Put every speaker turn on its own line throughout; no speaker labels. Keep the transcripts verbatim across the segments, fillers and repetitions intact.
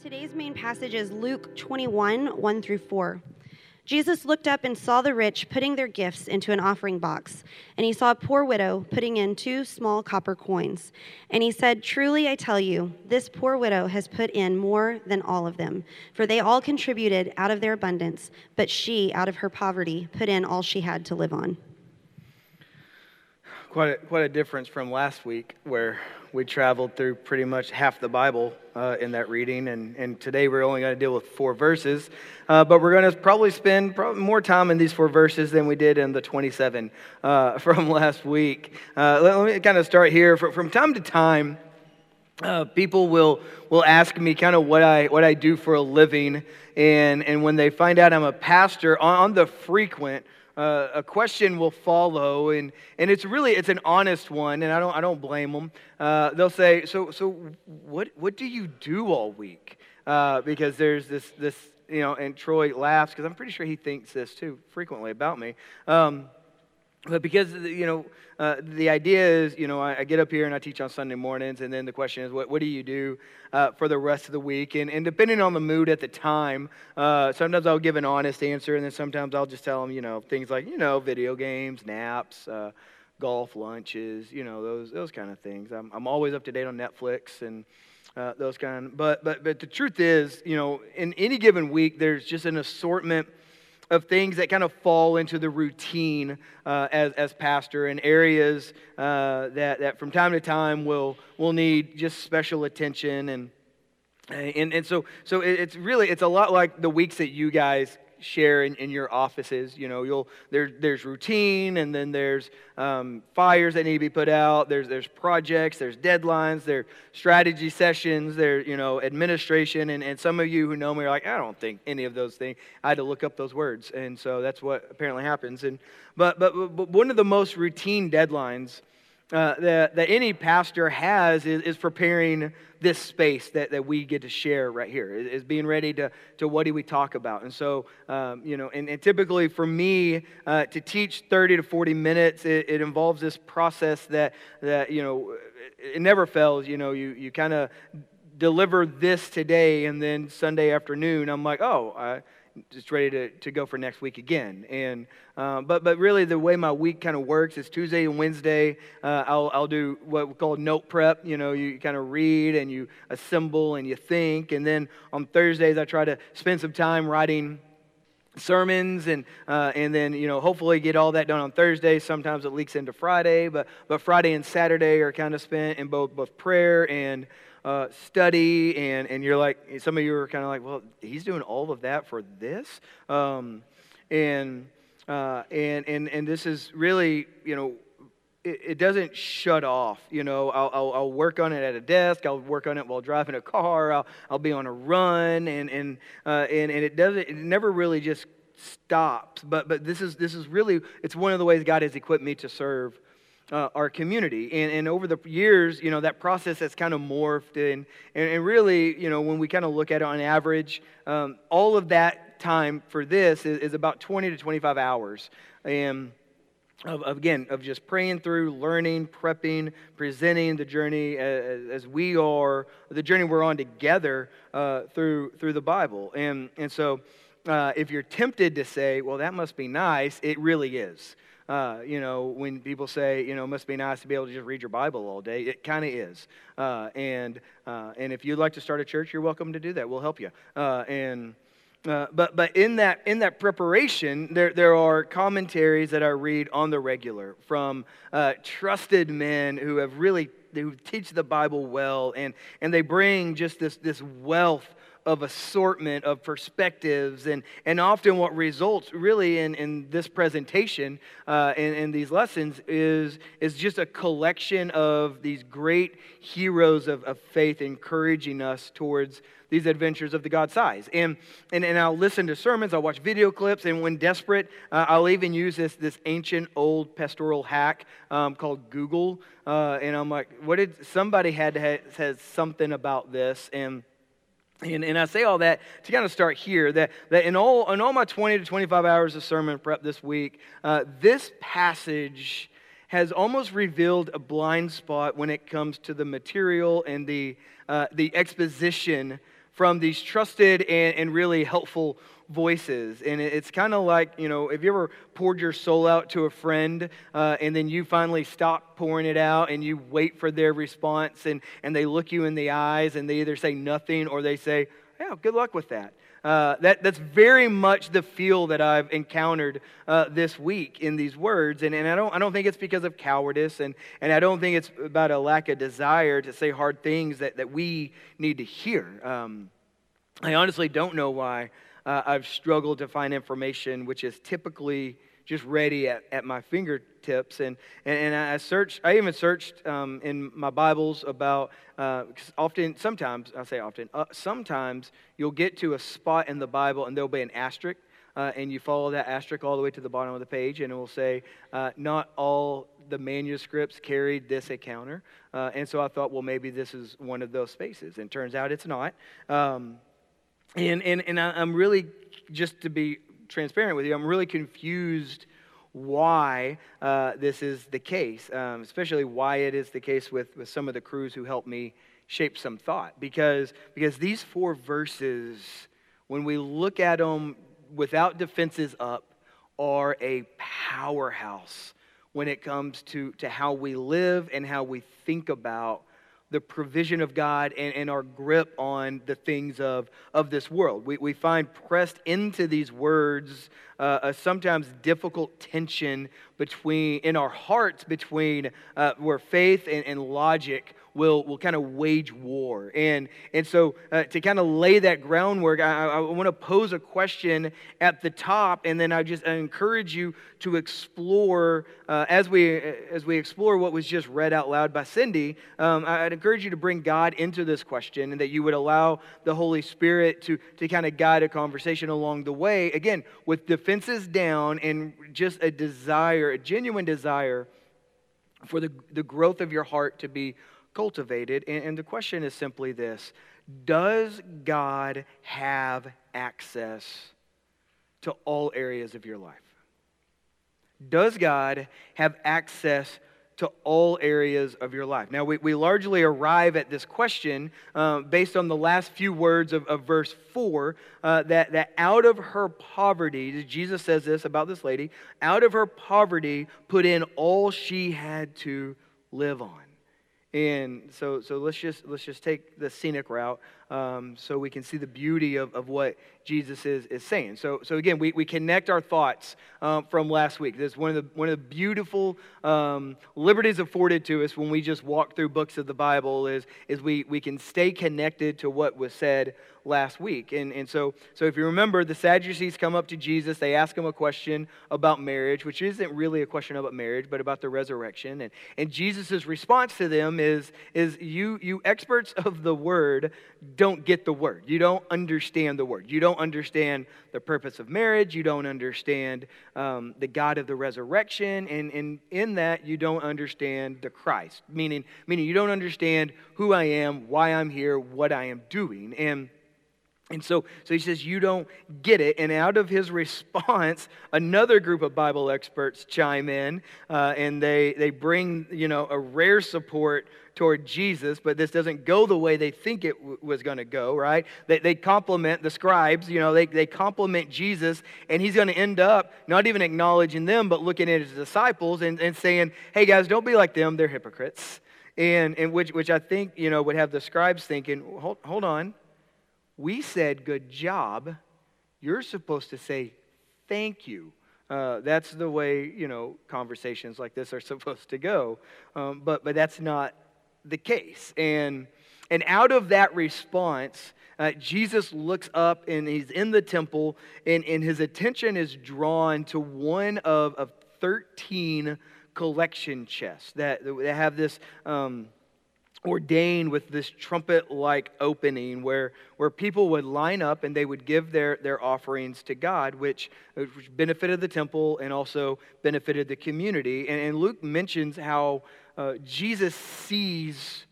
Today's main passage is Luke twenty-one, one through four. Jesus looked up and saw the rich putting their gifts into an offering box, and he saw a poor widow putting in two small copper coins. And he said, "Truly I tell you, this poor widow has put in more than all of them, for they all contributed out of their abundance, but she, out of her poverty, put in all she had to live on."
Quite a, quite a difference from last week, where we traveled through pretty much half the Bible uh, in that reading, and, and today we're only going to deal with four verses, uh, but we're going to probably spend probably more time in these four verses than we did in the twenty-seven uh, from last week. Uh, let, let me kind of start here. From, from time to time, uh, people will will ask me kind of what I what I do for a living, and and when they find out I'm a pastor, on, on the frequent, Uh, a question will follow, and, and it's really it's an honest one, and I don't I don't blame them. Uh, they'll say, "So so what what do you do all week?" Uh, because there's this this you know, and Troy laughs because I'm pretty sure he thinks this too frequently about me. Um, But because, you know, uh, the idea is, you know, I, I get up here and I teach on Sunday mornings, and then the question is, what, what do you do uh, for the rest of the week? And, and depending on the mood at the time, uh, sometimes I'll give an honest answer, and then sometimes I'll just tell them, you know, things like, you know, video games, naps, uh, golf, lunches, you know, those those kind of things. I'm, I'm always up to date on Netflix and uh, those kind. But but but the truth is, you know, in any given week, there's just an assortment of things that kind of fall into the routine uh, as as pastor, and areas uh, that that from time to time will will need just special attention, and and and so so it's really it's a lot like the weeks that you guys share in, in your offices. You know, you'll there there's routine, and then there's um, fires that need to be put out. There's there's projects, there's deadlines, there's strategy sessions, there you know administration, and, and some of you who know me are like, I don't think any of those things. I had to look up those words, and so that's what apparently happens. And but but, but one of the most routine deadlines Uh, that, that any pastor has is, is preparing this space that, that we get to share right here, is, is being ready to, to what do we talk about. And so, um, you know, and, and typically for me, uh, to teach thirty to forty minutes, it, it involves this process that, that you know, it, it never fails. You know, you, you kind of deliver this today, and then Sunday afternoon, I'm like, oh, I just ready to, to go for next week again. And uh, but but really the way my week kind of works is Tuesday and Wednesday uh, I'll I'll do what we call note prep. You know, you kind of read and you assemble and you think, and then on Thursdays I try to spend some time writing sermons, and uh, and then you know hopefully get all that done on Thursday. Sometimes it leaks into Friday, but but Friday and Saturday are kind of spent in both both prayer and Uh, study, and, and you're like, some of you are kind of like, well, he's doing all of that for this, um, and uh, and and and this is really, you know, it, it doesn't shut off. You know, I'll, I'll I'll work on it at a desk. I'll work on it while driving a car. I'll I'll be on a run, and and uh, and and it doesn't. It never really just stops. But but this is this is really, it's one of the ways God has equipped me to serve Uh, our community. And, and over the years, you know, that process has kind of morphed, and, and, and really, you know, when we kind of look at it on average, um, all of that time for this is, is about twenty to twenty-five hours. And of, of, again, of just praying through, learning, prepping, presenting the journey as, as we are, the journey we're on together uh, through through the Bible. And, and so uh, if you're tempted to say, well, that must be nice, it really is. Uh, you know, when people say, you know, it must be nice to be able to just read your Bible all day, it kind of is. Uh, and uh, and if you'd like to start a church, you're welcome to do that. We'll help you. Uh, and uh, but but in that in that preparation, there there are commentaries that I read on the regular from uh, trusted men who have really who teach the Bible well, and and they bring just this this wealth of assortment of perspectives, and and often what results really in, in this presentation uh, and, and these lessons is is just a collection of these great heroes of, of faith encouraging us towards these adventures of the God size. And, and and I'll listen to sermons, I'll watch video clips, and when desperate, uh, I'll even use this this ancient old pastoral hack um, called Google. Uh, and I'm like, what did somebody had to have said something about this? And And, and I say all that to kind of start here, that, that in all in all my twenty to twenty-five hours of sermon prep this week, uh, this passage has almost revealed a blind spot when it comes to the material and the uh, the exposition from these trusted and, and really helpful voices. And it's kind of like, you know, have you ever poured your soul out to a friend uh, and then you finally stop pouring it out and you wait for their response and, and they look you in the eyes and they either say nothing or they say, yeah, good luck with that. Uh, that that's very much the feel that I've encountered uh, this week in these words, and, and I don't I don't think it's because of cowardice, and, and I don't think it's about a lack of desire to say hard things that, that we need to hear. Um, I honestly don't know why uh, I've struggled to find information which is typically just ready at, at my fingertips. And, and, and I searched, I even searched um, in my Bibles about, uh, often, sometimes, I say often, uh, sometimes you'll get to a spot in the Bible and there'll be an asterisk, uh, and you follow that asterisk all the way to the bottom of the page, and it will say, uh, not all the manuscripts carried this encounter. Uh, and so I thought, well, maybe this is one of those spaces. And turns out it's not. Um, and and, and I, I'm really, just to be transparent with you, I'm really confused why uh, this is the case, um, especially why it is the case with, with some of the crews who helped me shape some thought. Because, because these four verses, when we look at them without defenses up, are a powerhouse when it comes to, to how we live and how we think about the provision of God and, and our grip on the things of, of this world. We, we find pressed into these words uh, a sometimes difficult tension between in our hearts between uh, where faith and, and logic will will kind of wage war. And, and so uh, to kind of lay that groundwork, I, I want to pose a question at the top, and then I just I encourage you to explore, uh, as we as we explore what was just read out loud by Cindy, um, I'd encourage you to bring God into this question, and that you would allow the Holy Spirit to, to kind of guide a conversation along the way, again, with defenses down and just a desire, a genuine desire for the, the growth of your heart to be cultivated. And, and the question is simply this: does God have access to all areas of your life? Does God have access to all areas of your life? Now, we, we largely arrive at this question uh, based on the last few words of, of verse four, uh, that, that out of her poverty, Jesus says this about this lady, out of her poverty put in all she had to live on. And so, so let's just let's just take the scenic route, um, so we can see the beauty of, of what Jesus is, is saying. So, so again, we, we connect our thoughts um, from last week. This is one of the one of the beautiful um, liberties afforded to us when we just walk through books of the Bible. Is is we we can stay connected to what was said last week. And and so so if you remember, the Sadducees come up to Jesus. They ask him a question about marriage, which isn't really a question about marriage, but about the resurrection. And and Jesus' response to them is is you you experts of the word don't get the word. You don't understand the word. You don't understand the purpose of marriage. You don't understand um, the God of the resurrection. And, and in that, you don't understand the Christ, meaning, meaning you don't understand who I am, why I'm here, what I am doing. And And so, so he says, you don't get it. And out of his response, another group of Bible experts chime in, uh, and they they bring, you know, a rare support toward Jesus, but this doesn't go the way they think it w- was going to go, right? They, they compliment the scribes, you know, they, they compliment Jesus, and he's going to end up not even acknowledging them, but looking at his disciples and, and saying, hey guys, don't be like them, they're hypocrites. And, and which, which I think, you know, would have the scribes thinking, hold, hold on. We said good job. You're supposed to say thank you. Uh, that's the way, you know, conversations like this are supposed to go. Um, but but that's not the case. And and out of that response, uh, Jesus looks up and he's in the temple, and, and his attention is drawn to one of, of thirteen collection chests that, that have this Um, ordained with this trumpet-like opening where, where people would line up and they would give their, their offerings to God, which, which benefited the temple and also benefited the community. And, and Luke mentions how uh, Jesus sees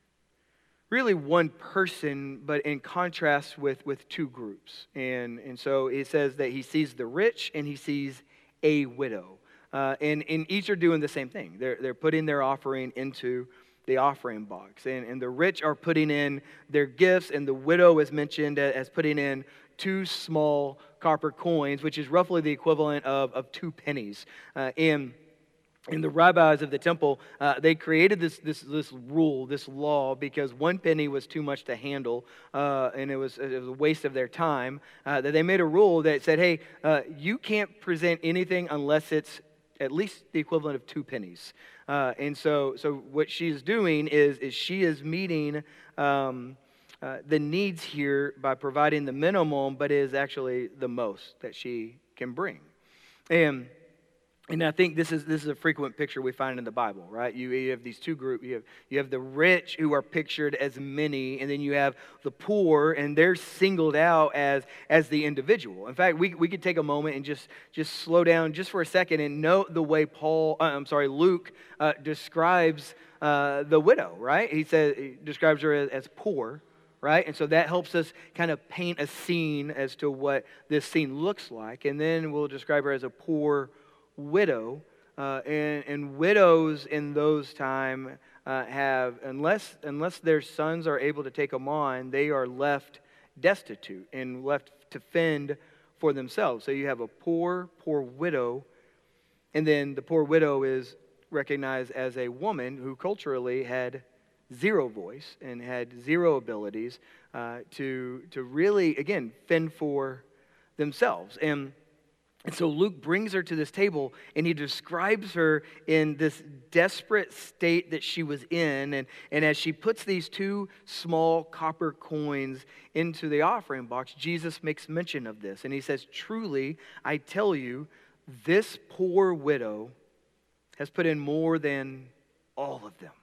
really one person, but in contrast with, with two groups. And, and so it says that he sees the rich and he sees a widow. Uh, and, and each are doing the same thing. They're, they're putting their offering into the offering box. And, and the rich are putting in their gifts, and the widow is mentioned as putting in two small copper coins, which is roughly the equivalent of, of two pennies. Uh, and And the rabbis of the temple, uh, they created this, this this rule, this law, because one penny was too much to handle, uh, and it was, it was a waste of their time, uh, that they made a rule that said, hey, uh, you can't present anything unless it's at least the equivalent of two pennies. Uh, and so so what she's doing is, is she is meeting um, uh, the needs here by providing the minimum, but is actually the most that she can bring. And And I think this is this is a frequent picture we find in the Bible, right? You, you have these two groups. You have, you have the rich who are pictured as many, and then you have the poor, and they're singled out as, as the individual. In fact, we, we could take a moment and just, just slow down just for a second and note the way Paul, uh, I'm sorry, Luke uh, describes uh, the widow, right? He says he describes her as, as poor, right? And so that helps us kind of paint a scene as to what this scene looks like, and then we'll describe her as a poor widow, uh, and, and widows in those times uh, have, unless unless their sons are able to take them on, they are left destitute and left to fend for themselves. So you have a poor, poor widow, and then the poor widow is recognized as a woman who culturally had zero voice and had zero abilities uh, to to really, again, fend for themselves. And And so Luke brings her to this table, and he describes her in this desperate state that she was in. And, and as she puts these two small copper coins into the offering box, Jesus makes mention of this. And he says, "Truly, I tell you, this poor widow has put in more than all of them.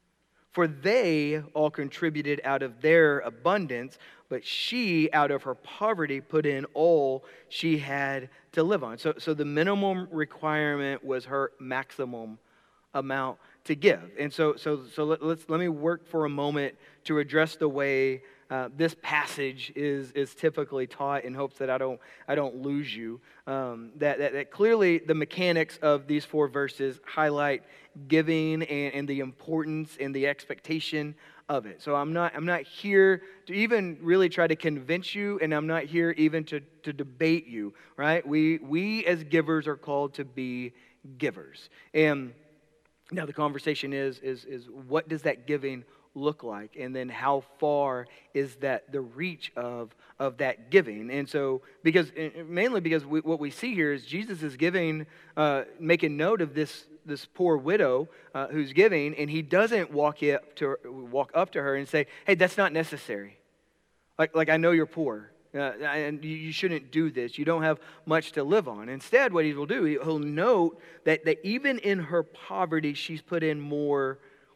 For they all contributed out of their abundance, but she, out of her poverty, put in all she had to live on." So, so the minimum requirement was her maximum amount to give. And so, so, so let, let's let me work for a moment to address the way uh, this passage is is typically taught, in hopes that I don't I don't lose you. Um, that, that that clearly the mechanics of these four verses highlight giving and, and the importance and the expectation of it. So I'm not I'm not here to even really try to convince you, and I'm not here even to, to debate you, right? We we as givers are called to be givers. And now the conversation is is is what does that giving look like, and then how far is that the reach of of that giving? And so, because mainly because we, what we see here is Jesus is giving, uh, making note of this this poor widow uh, who's giving, and he doesn't walk up to her, walk up to her and say, "Hey, that's not necessary. Like like I know you're poor, uh, and you, you shouldn't do this. You don't have much to live on." Instead, what he will do, he'll note that that even in her poverty, she's put in more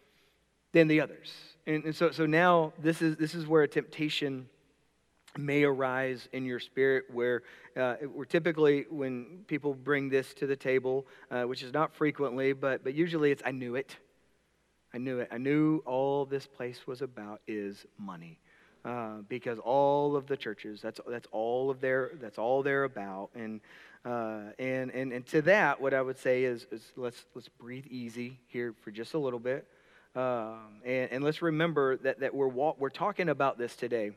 than the others. And, and so so now this is this is where a temptation may arise in your spirit, where uh, we're typically, when people bring this to the table, uh, which is not frequently, but but usually it's, "I knew it. I knew it. I knew all this place was about is money." Uh, because all of the churches, that's that's all of their that's all they're about. And uh, and and and to that, what I would say is, is let's let's breathe easy here for just a little bit. Um, and, and let's remember that, that we're walk, we're talking about this today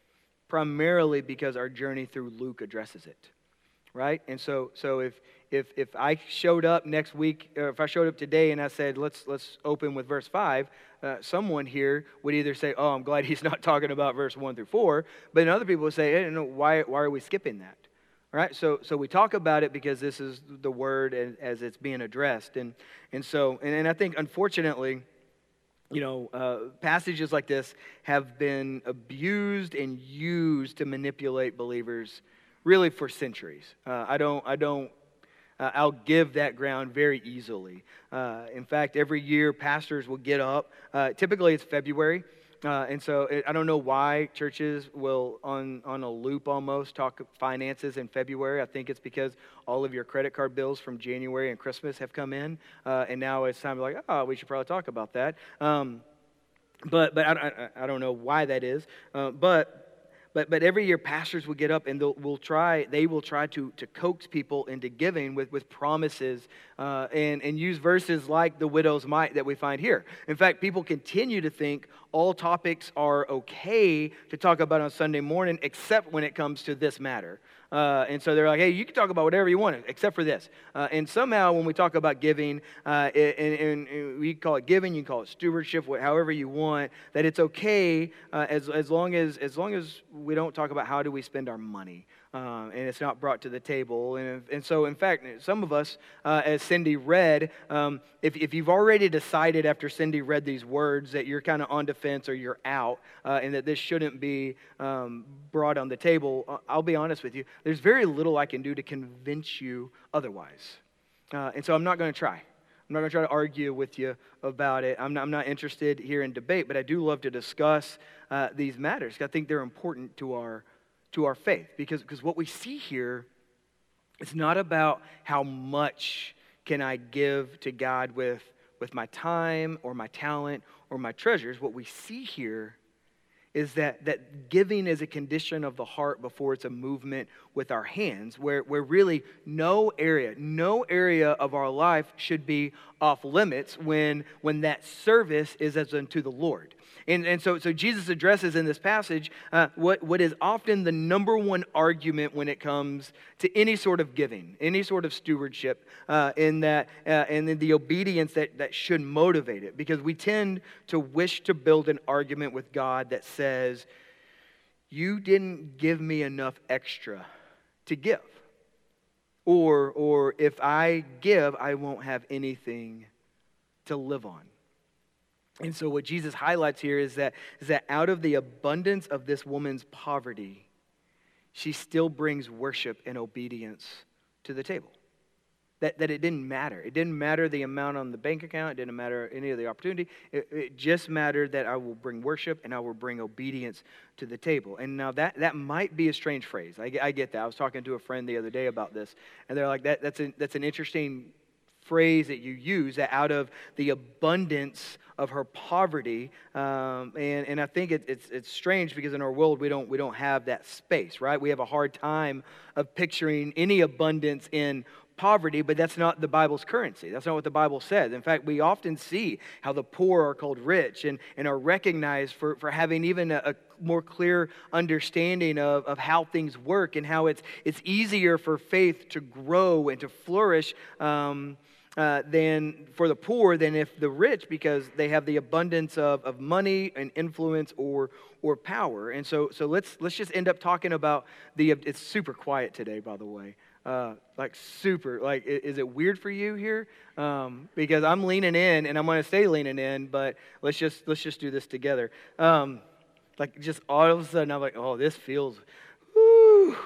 primarily because our journey through Luke addresses it, right? And so so if if if I showed up next week, or if I showed up today and I said, let's let's open with verse five, uh, someone here would either say, "Oh, I'm glad he's not talking about verse one through four," but then other people would say, "Hey, no, why why are we skipping that?" All right, so so we talk about it because this is the word as, as it's being addressed, and and so and, and I think unfortunately, you know, uh, passages like this have been abused and used to manipulate believers really for centuries. Uh, I don't, I don't, uh, I'll give that ground very easily. Uh, in fact, every year pastors will get up. Uh, typically, it's February. Uh, and so it, I don't know why churches will, on, on a loop almost, talk finances in February. I think it's because all of your credit card bills from January and Christmas have come in. Uh, and now it's time to like, oh, we should probably talk about that. Um, but but I, I, I don't know why that is. Uh, but But but every year, pastors will get up and they'll will try. They will try to to coax people into giving with with promises uh, and and use verses like the widow's mite that we find here. In fact, people continue to think all topics are okay to talk about on Sunday morning, except when it comes to this matter. Uh, and so they're like, hey, you can talk about whatever you want, except for this. Uh, and somehow when we talk about giving, uh, and, and, and we call it giving, you can call it stewardship, however you want, that it's okay uh, as, as, long as, as long as we don't talk about how do we spend our money. Uh, and it's not brought to the table. And, and so, in fact, some of us, uh, as Cindy read, um, if, if you've already decided after Cindy read these words that you're kind of on defense or you're out, uh, and that this shouldn't be um, brought on the table, I'll be honest with you, there's very little I can do to convince you otherwise. Uh, and so I'm not going to try. I'm not going to try to argue with you about it. I'm not, I'm not interested here in debate, but I do love to discuss uh, these matters. I think they're important to our to our faith, because, because what we see here is not about how much can I give to God with, with my time or my talent or my treasures. What we see here is that, that giving is a condition of the heart before it's a movement with our hands, where, where really no area, no area of our life should be off limits when, when that service is as unto the Lord. And, and so, so Jesus addresses in this passage uh, what, what is often the number one argument when it comes to any sort of giving, any sort of stewardship, uh, in that, uh, and in the obedience that, that should motivate it. Because we tend to wish to build an argument with God that says, you didn't give me enough extra to give. Or, or if I give, I won't have anything to live on. And so what Jesus highlights here is that, is that out of the abundance of this woman's poverty, she still brings worship and obedience to the table. That, that it didn't matter. It didn't matter the amount on the bank account. It didn't matter any of the opportunity. It, it just mattered that I will bring worship and I will bring obedience to the table. And now that, that might be a strange phrase. I, I get that. I was talking to a friend the other day about this, and they're like, that, that's, a, that's an interesting phrase that you use, that out of the abundance of her poverty, um, and and I think it, it's it's strange because in our world we don't we don't have that space, right? We have a hard time of picturing any abundance in poverty, but that's not the Bible's currency. That's not what the Bible says. In fact, we often see how the poor are called rich and, and are recognized for, for having even a, a more clear understanding of, of how things work and how it's it's easier for faith to grow and to flourish um, Uh, than for the poor than if the rich, because they have the abundance of, of money and influence or or power. And so so let's let's just end up talking about the. It's super quiet today, by the way. Uh, like super. Like, is it weird for you here? Um, because I'm leaning in and I'm going to stay leaning in. But let's just let's just do this together. Um, like just all of a sudden I'm like, oh, this feels. Woo.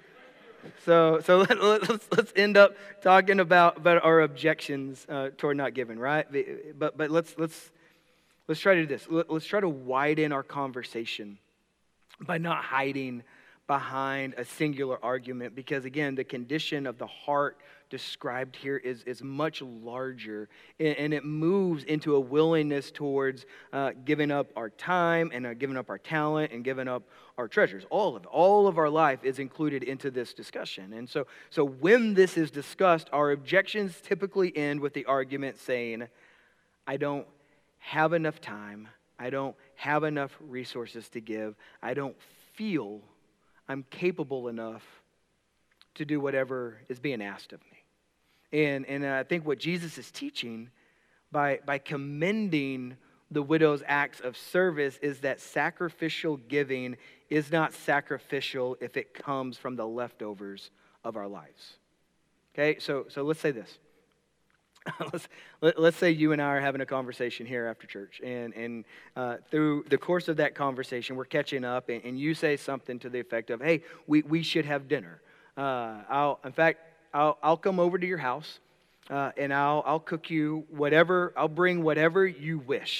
So, so let, let's let's end up talking about, about our objections uh, toward not giving, right? But but let's let's let's try to do this. Let's try to widen our conversation by not hiding behind a singular argument, because again, the condition of the heart described here is, is much larger, and, and it moves into a willingness towards uh, giving up our time and uh, giving up our talent and giving up our treasures. All of it, all of our life is included into this discussion. And so, so when this is discussed, our objections typically end with the argument saying, I don't have enough time, I don't have enough resources to give, I don't feel I'm capable enough to do whatever is being asked of me. And and I think what Jesus is teaching by, by commending the widow's acts of service is that sacrificial giving is not sacrificial if it comes from the leftovers of our lives. Okay, so so let's say this. let's, let, let's say you and I are having a conversation here after church, and, and uh, through the course of that conversation, we're catching up, and, and you say something to the effect of, hey, we, we should have dinner. Uh, I'll, in fact, I'll, I'll come over to your house, uh, and I'll, I'll cook you whatever, I'll bring whatever you wish.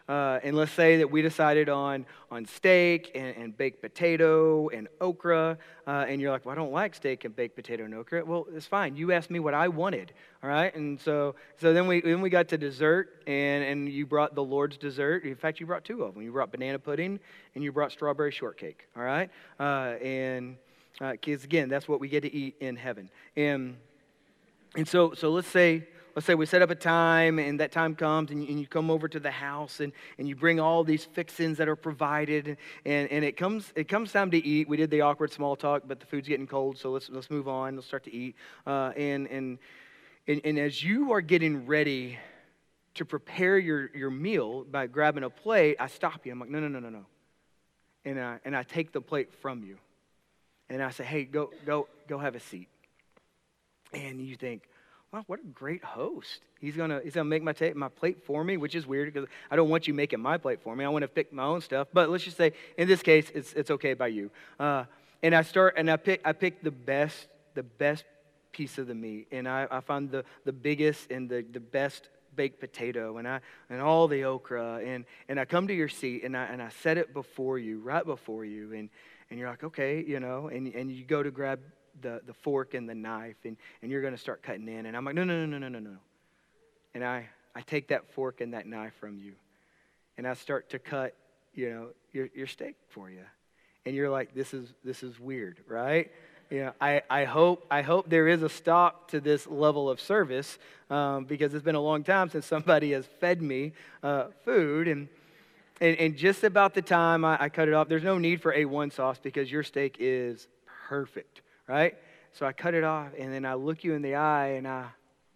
Uh, and let's say that we decided on, on steak and, and baked potato and okra, uh, and you're like, well, I don't like steak and baked potato and okra. Well, it's fine. You asked me what I wanted, all right? And so so then we then we got to dessert, and, and you brought the Lord's dessert. In fact, you brought two of them. You brought banana pudding, and you brought strawberry shortcake, all right? Uh, and because, uh, again, that's what we get to eat in heaven. And and so so let's say... Let's say we set up a time, and that time comes, and you, and you come over to the house, and, and you bring all these fixings that are provided, and, and it comes it comes time to eat. We did the awkward small talk, but the food's getting cold, so let's let's move on. Let's start to eat. Uh, and, and and and as you are getting ready to prepare your, your meal by grabbing a plate, I stop you. I'm like, no, no, no, no, no. And I and I take the plate from you, and I say, hey, go go go have a seat. And you think, wow, what a great host. He's gonna he's gonna make my ta- my plate for me, which is weird because I don't want you making my plate for me. I want to pick my own stuff. But let's just say in this case, it's it's okay by you. Uh, and I start and I pick I pick the best the best piece of the meat, and I, I find the, the biggest and the, the best baked potato, and I and all the okra, and and I come to your seat, and I and I set it before you, right before you, and and you're like, okay, you know, and and you go to grab the, the fork and the knife, and, and you're going to start cutting in. And I'm like, no, no, no, no, no, no, no. And I, I take that fork and that knife from you, and I start to cut, you know, your, your steak for you. And you're like, this is this is weird, right? You know, I, I hope I hope there is a stop to this level of service, um, because it's been a long time since somebody has fed me uh, food. And, and and just about the time I, I cut it off, there's no need for A one sauce because your steak is perfect. Right? So I cut it off, and then I look you in the eye, and I,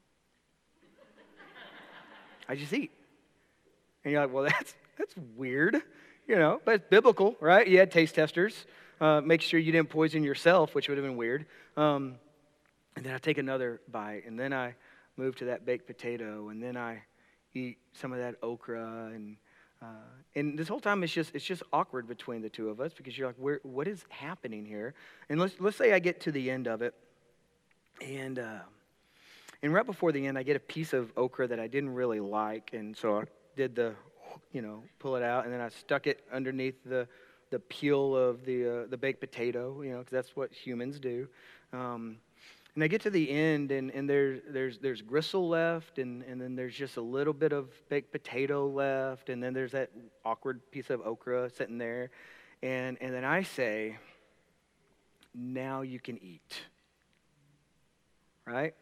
I just eat. And you're like, well, that's that's weird, you know, but it's biblical, right? You had taste testers. Uh, make sure you didn't poison yourself, which would have been weird. Um, and then I take another bite, and then I move to that baked potato, and then I eat some of that okra, and Uh, and this whole time it's just it's just awkward between the two of us because you're like, Where, what is happening here? And let's let's say I get to the end of it, and uh, and right before the end, I get a piece of okra that I didn't really like, and so I did the, you know, pull it out, and then I stuck it underneath the the peel of the uh, the baked potato, you know, because that's what humans do. Um, And I get to the end, and, and there's there's there's gristle left, and, and then there's just a little bit of baked potato left, and then there's that awkward piece of okra sitting there, and and then I say, now you can eat, right?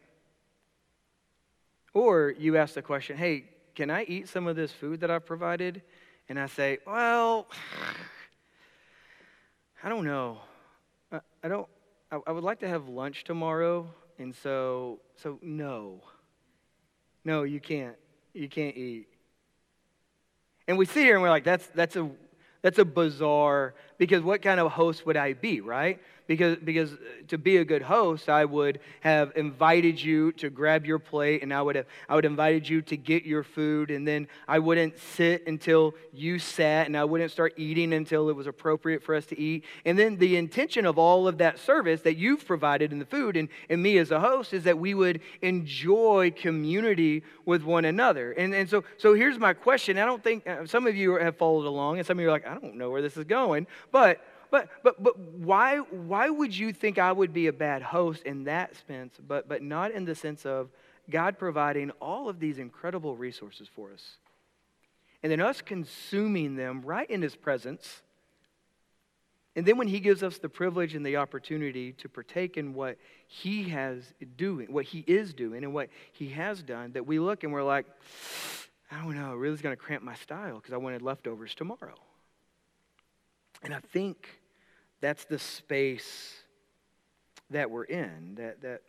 Or you ask the question, hey, can I eat some of this food that I've provided? And I say, well, I don't know, I, I don't. I would like to have lunch tomorrow, and so so no. No, you can't. You can't eat. And we sit here and we're like, that's that's a that's a bizarre, because what kind of host would I be, right? Because because to be a good host, I would have invited you to grab your plate, and I would have I would have invited you to get your food, and then I wouldn't sit until you sat, and I wouldn't start eating until it was appropriate for us to eat. And then the intention of all of that service that you've provided in the food and, and me as a host is that we would enjoy community with one another. And and so so here's my question. I don't think uh, some of you have followed along, and some of you are like, I don't know where this is going, but But but but why why would you think I would be a bad host in that sense, but but not in the sense of God providing all of these incredible resources for us, and then us consuming them right in His presence, and then when He gives us the privilege and the opportunity to partake in what He has doing, what He is doing, and what He has done, that we look and we're like, I don't know, it really is going to cramp my style because I wanted leftovers tomorrow. And I think that's the space that we're in. That that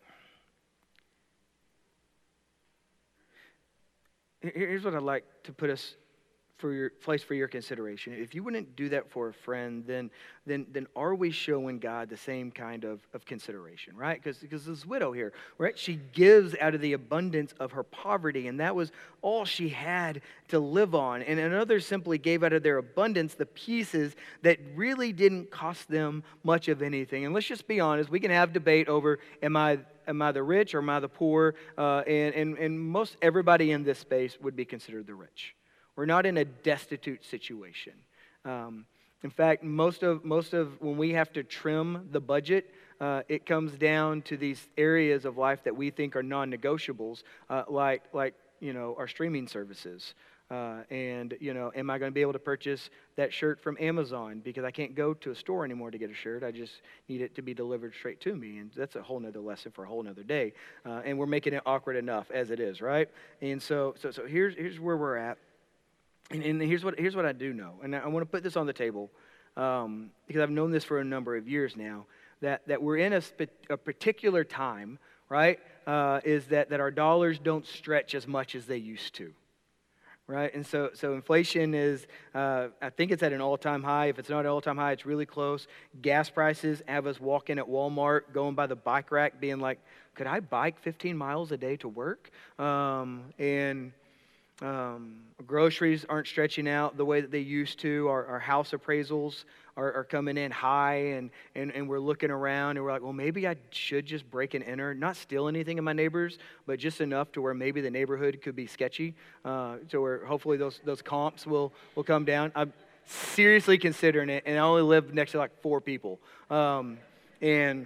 here's what I'd like to put us for your place for your consideration. If you wouldn't do that for a friend, then then then are we showing God the same kind of, of consideration, right? Because because this widow here, right? She gives out of the abundance of her poverty, and that was all she had to live on. And another simply gave out of their abundance the pieces that really didn't cost them much of anything. And let's just be honest, we can have debate over, am I am I the rich or am I the poor? Uh, and, and, and most everybody in this space would be considered the rich. We're not in a destitute situation. Um, in fact, most of most of when we have to trim the budget, uh, it comes down to these areas of life that we think are non-negotiables, uh, like like you know our streaming services. Uh, and, you know, am I going to be able to purchase that shirt from Amazon because I can't go to a store anymore to get a shirt? I just need it to be delivered straight to me. And that's a whole nother lesson for a whole nother day. Uh, and we're making it awkward enough as it is, right? And so so so here's here's where we're at. And, and here's what here's what I do know. And I, I want to put this on the table um, because I've known this for a number of years now, that, that we're in a, spe- a particular time, right, uh, is that, that our dollars don't stretch as much as they used to. Right, and so so inflation is, uh, I think it's at an all-time high. If it's not an all-time high, it's really close. Gas prices have us walking at Walmart, going by the bike rack, being like, could I bike fifteen miles a day to work? Um, and um, groceries aren't stretching out the way that they used to. Our, our house appraisals are, are coming in high, and, and, and we're looking around, and we're like, well, maybe I should just break and enter, not steal anything in my neighbors, but just enough to where maybe the neighborhood could be sketchy, uh, to where hopefully those those comps will, will come down. I'm seriously considering it, and I only live next to like four people. Um, and...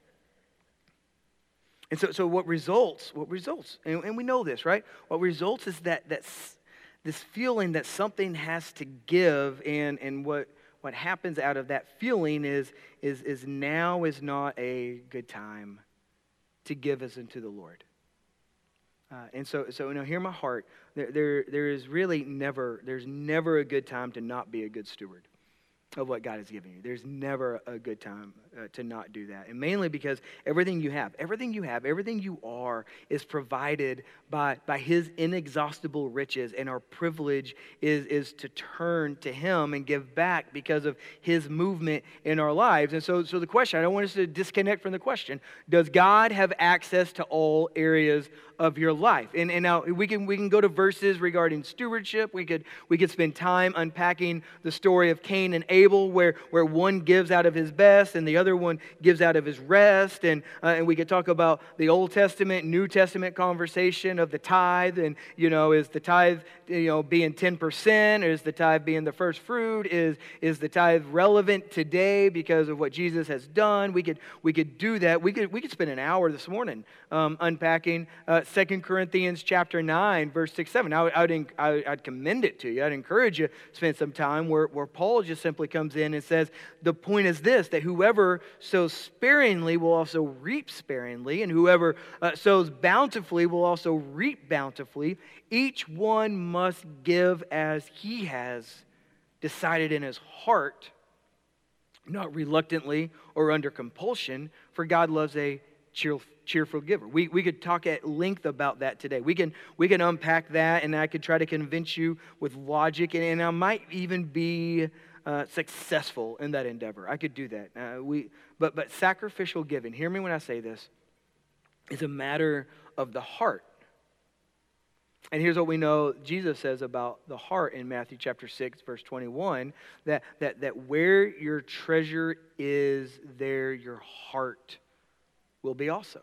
And so, so what results, what results, and, and we know this, right? What results is that that's this feeling that something has to give, and, and what what happens out of that feeling is, is, is now is not a good time to give us into the Lord. Uh, and so, so you know, hear my heart. There, there, there is really never, there's never a good time to not be a good steward of what God has given you. There's never a good time uh, to not do that. And mainly because everything you have, everything you have, everything you are is provided by, by His inexhaustible riches. And our privilege is, is to turn to Him and give back because of His movement in our lives. And so, so the question, I don't want us to disconnect from the question, does God have access to all areas of your life? And, and now we can we can go to verses regarding stewardship. We could we could spend time unpacking the story of Cain and Abel, where, where one gives out of his best and the other one gives out of his rest. And uh, and we could talk about the Old Testament, New Testament conversation of the tithe. And, you know, is the tithe, you know, being ten percent? Or is the tithe being the first fruit? Is is the tithe relevant today because of what Jesus has done? We could we could do that. We could we could spend an hour this morning um, unpacking uh, Second Corinthians chapter nine, verse six, seven. I would, I would, I'd commend it to you. I'd encourage you to spend some time where, where Paul just simply comes in and says, the point is this, that whoever sows sparingly will also reap sparingly, and whoever uh, sows bountifully will also reap bountifully. Each one must give as he has decided in his heart, not reluctantly or under compulsion, for God loves a cheerful cheerful giver. We we could talk at length about that today. We can we can unpack that, and I could try to convince you with logic, and, and I might even be uh, successful in that endeavor. I could do that. Uh, we but but sacrificial giving, hear me when I say this, is a matter of the heart. And here's what we know Jesus says about the heart in Matthew chapter six, verse twenty-one, that that that where your treasure is, there your heart will be also.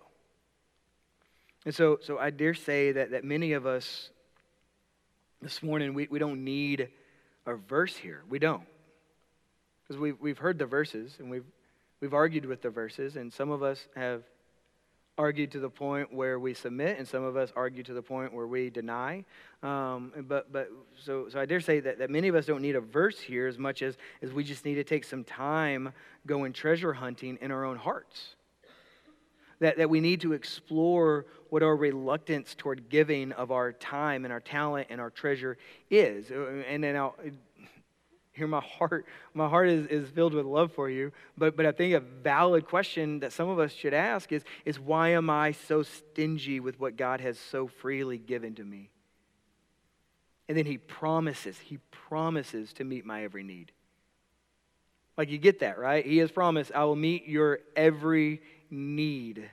And so, so I dare say that, that many of us this morning, we, we don't need a verse here. We don't. Because we've, we've heard the verses, and we've, we've argued with the verses, and some of us have argued to the point where we submit, and some of us argue to the point where we deny. Um, but but so so I dare say that, that many of us don't need a verse here as much as, as we just need to take some time going treasure hunting in our own hearts. That, that we need to explore what our reluctance toward giving of our time and our talent and our treasure is. And then I'll hear my heart, my heart is, is filled with love for you. But but I think a valid question that some of us should ask is, is why am I so stingy with what God has so freely given to me? And then he promises, he promises to meet my every need. Like you get that, right? He has promised, I will meet your every need.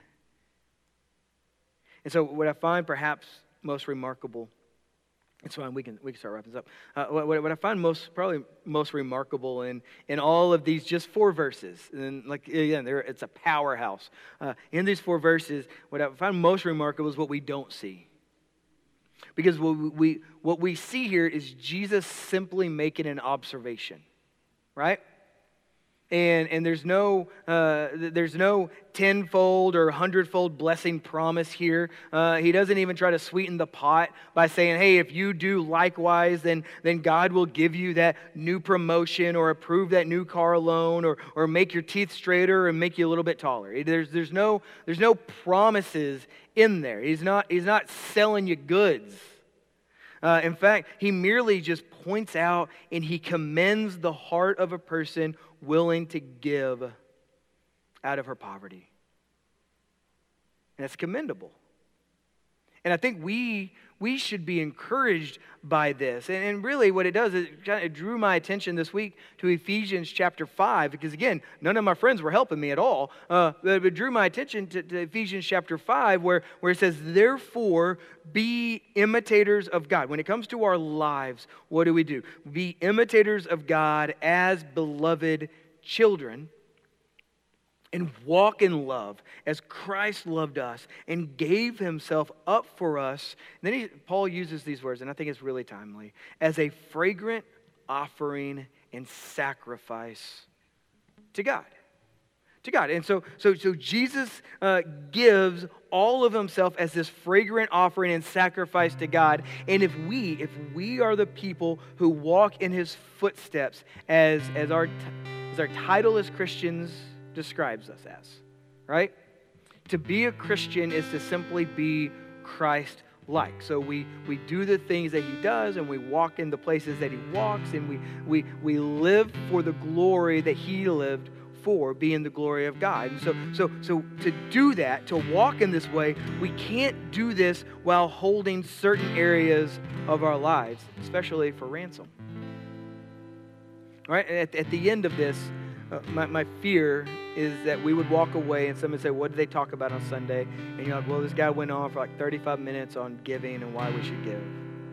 And so what I find perhaps most remarkable, it's fine, we can we can start wrapping this up. Uh, what, what I find most, probably most remarkable in, in all of these just four verses, and like again, there it's a powerhouse. Uh, in these four verses, what I find most remarkable is what we don't see. Because what we, what we see here is Jesus simply making an observation, right? And, and there's no uh, there's no tenfold or hundredfold blessing promise here. Uh, he doesn't even try to sweeten the pot by saying, hey, if you do likewise, then, then God will give you that new promotion or approve that new car loan or, or make your teeth straighter and make you a little bit taller. There's, there's, no, there's no promises in there. He's not, he's not selling you goods. Uh, in fact, he merely just points out and he commends the heart of a person willing to give out of her poverty. And that's commendable. And I think we we should be encouraged by this. And, and really what it does is it kind of drew my attention this week to Ephesians chapter five, because again, none of my friends were helping me at all. Uh, but it drew my attention to, to Ephesians chapter five where, where it says, therefore, be imitators of God. When it comes to our lives, what do we do? Be imitators of God as beloved children, and walk in love as Christ loved us and gave himself up for us. And then he, Paul uses these words, and I think it's really timely, as a fragrant offering and sacrifice to God. To God. And so, so, so Jesus uh, gives all of himself as this fragrant offering and sacrifice to God. And if we, if we are the people who walk in his footsteps as, as, our, as our title as Christians describes us as, right? To be a Christian is to simply be Christ-like. So we, we do the things that he does, and we walk in the places that he walks, and we, we, we live for the glory that he lived for, being the glory of God. And so, so, so to do that, to walk in this way, we can't do this while holding certain areas of our lives, especially for ransom. All right? At, at the end of this, Uh, my, my fear is that we would walk away and someone say, what did they talk about on Sunday? And you're like, well, this guy went on for like thirty-five minutes on giving and why we should give.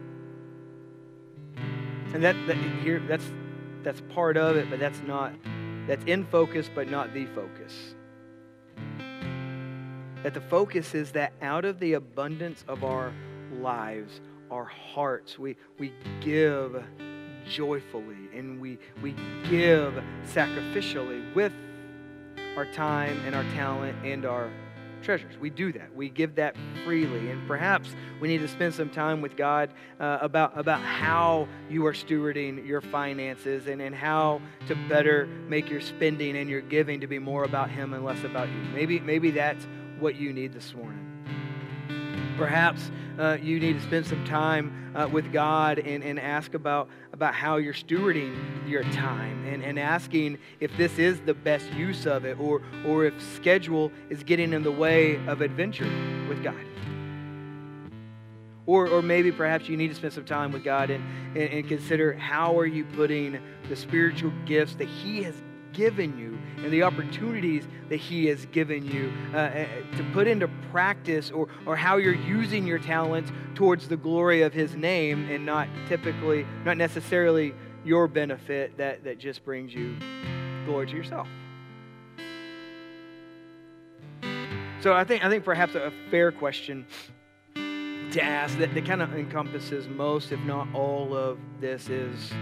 And that, that here that's that's part of it, but that's not, that's in focus, but not the focus. That the focus is that out of the abundance of our lives, our hearts, we, we give joyfully, and we, we give sacrificially with our time and our talent and our treasures. We do that. We give that freely. And perhaps we need to spend some time with God uh, about, about how you are stewarding your finances and, and how to better make your spending and your giving to be more about him and less about you. Maybe, maybe that's what you need this morning. Perhaps uh, you need to spend some time uh, with God and, and ask about, about how you're stewarding your time and, and asking if this is the best use of it, or, or if schedule is getting in the way of adventure with God. Or, or maybe perhaps you need to spend some time with God and, and, and consider how are you putting the spiritual gifts that he has given you and the opportunities that he has given you uh, to put into practice, or, or how you're using your talents towards the glory of his name and not typically, not necessarily your benefit that, that just brings you glory to yourself. So I think, I think perhaps a fair question to ask that, that kind of encompasses most, if not all of this is,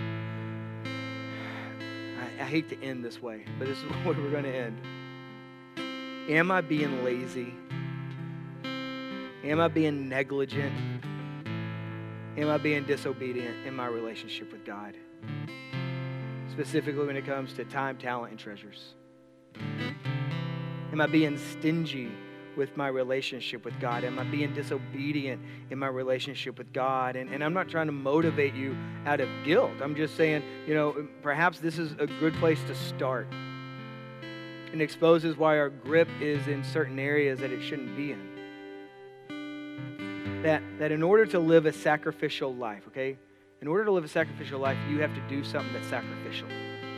I hate to end this way, but this is where we're going to end. Am I being lazy? Am I being negligent? Am I being disobedient in my relationship with God? Specifically when it comes to time, talent, and treasures. Am I being stingy with my relationship with God? Am I being disobedient in my relationship with God? And, and I'm not trying to motivate you out of guilt. I'm just saying, you know, perhaps this is a good place to start. And exposes why our grip is in certain areas that it shouldn't be in. That, that in order to live a sacrificial life, okay? In order to live a sacrificial life, you have to do something that's sacrificial.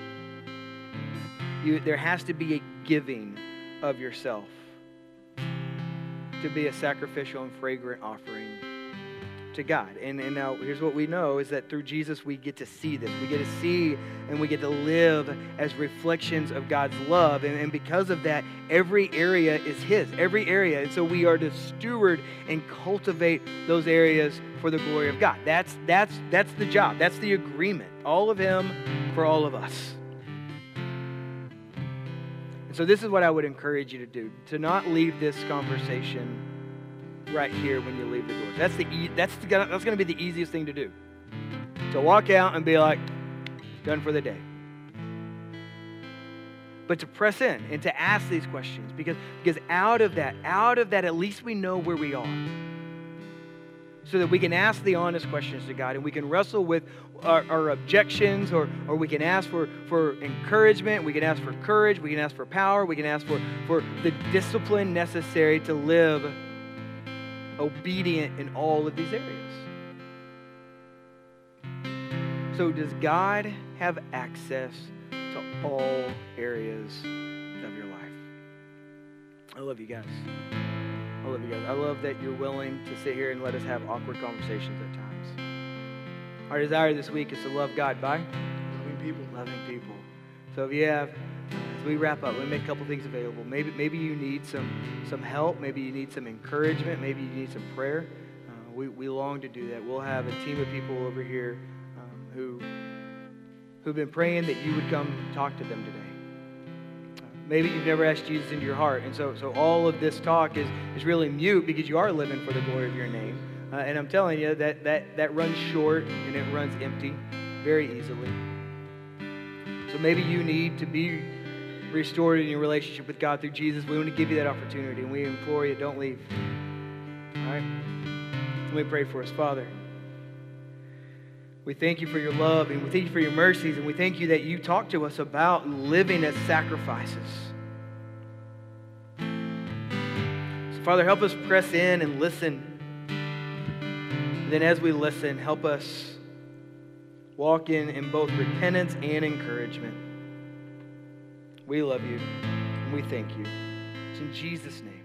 You, there has to be a giving of yourself to be a sacrificial and fragrant offering to to God. And, and now here's what we know is that through Jesus we get to see this. We get to see and we get to live as reflections of God's love. And, and because of that, every area is His, every area. And so we are to steward and cultivate those areas for the glory of God. That's, that's, that's the job. That's the agreement. All of Him for all of us. And so this is what I would encourage you to do, to not leave this conversation right here when you leave the doors. That's the e- that's the, that's going to be the easiest thing to do. To walk out and be like, done for the day. But to press in and to ask these questions, because because out of that, out of that, at least we know where we are. So that we can ask the honest questions to God and we can wrestle with our, our objections, or, or we can ask for, for encouragement, we can ask for courage, we can ask for power, we can ask for, for the discipline necessary to live obedient in all of these areas. So does God have access to all areas of your life? I love you guys. I love you guys. I love that you're willing to sit here and let us have awkward conversations at times. Our desire this week is to love God by loving people. Loving people. So if you have, as we wrap up, we make a couple things available. Maybe maybe you need some some help. Maybe you need some encouragement. Maybe you need some prayer. Uh, we we long to do that. We'll have a team of people over here um, who who've been praying that you would come talk to them today. Maybe you've never asked Jesus into your heart, and so so all of this talk is, is really mute because you are living for the glory of your name. Uh, and I'm telling you that, that that runs short and it runs empty very easily. So maybe you need to be restored in your relationship with God through Jesus. We want to give you that opportunity, and we implore you, don't leave. All right? Let me pray for us. Father, we thank you for your love, and we thank you for your mercies, and we thank you that you talk to us about living as sacrifices. So, Father, help us press in and listen. And then as we listen, help us walk in, in both repentance and encouragement. We love you, and we thank you. It's in Jesus' name.